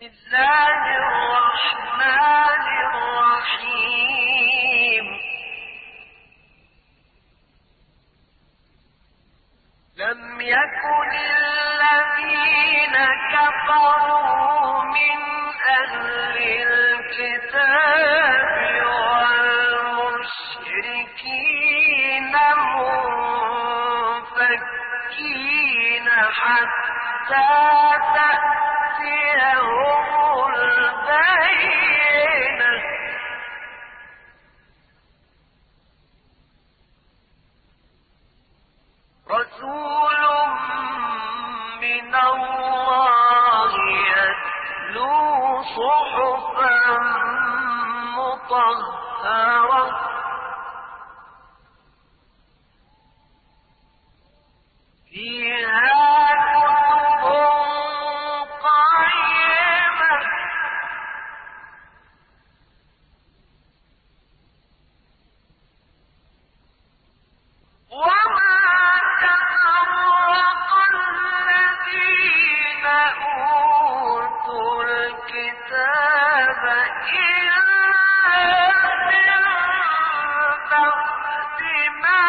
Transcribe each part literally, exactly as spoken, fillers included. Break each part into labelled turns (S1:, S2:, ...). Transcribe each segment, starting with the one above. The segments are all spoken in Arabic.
S1: الله الرحمن الرحيم لم يكن الذين كفروا من أهل الكتاب والمشركين منفكين حتى تأتيهم البينة رسول من الله يتلو صحفا مطهرة فيها كتب قيمة وما تفرق الذين أوتوا الكتاب إلا من بعد ما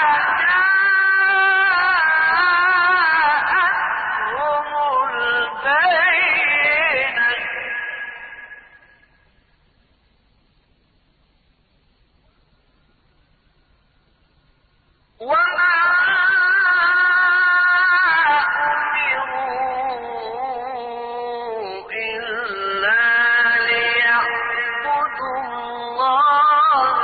S1: جاءتهم البينة وما أمروا إلا ليعبدوا الله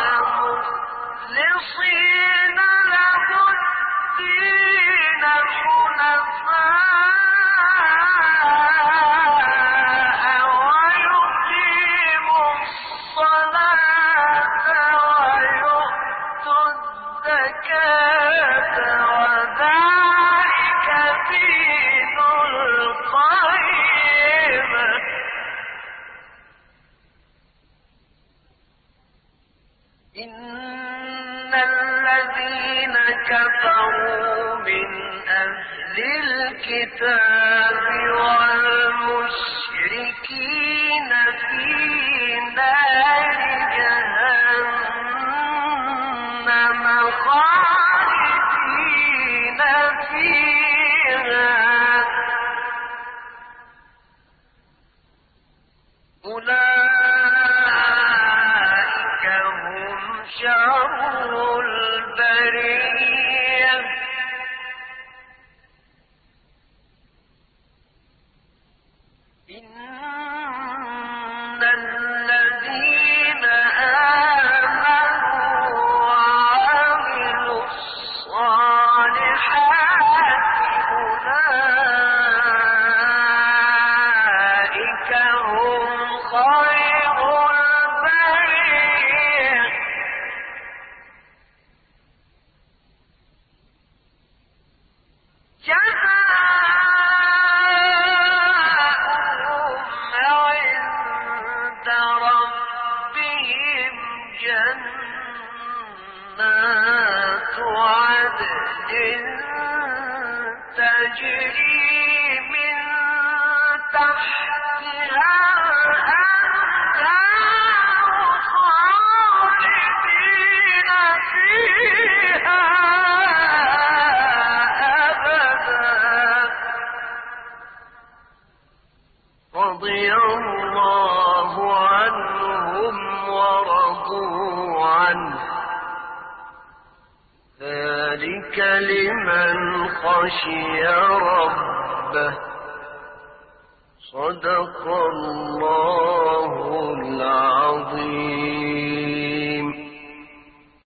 S1: مخلصين له الدين حنفاء ويقيموا الصلاة ويؤتوا الزكاة وذلك دين القيمة إن الذين كفروا من أهل الكتاب والمشركين في نار جهنم خالدين فيها أولئك هم شر البرية إن الذين آمنوا وعملوا الصالحات أولئك هم خير البرية جزاؤهم عند ربهم جنات عدن تجري من تحتها الأنهار خالدين فيها رضي الله عنهم ورضوا عنه ذلك لمن خشي ربه صدق الله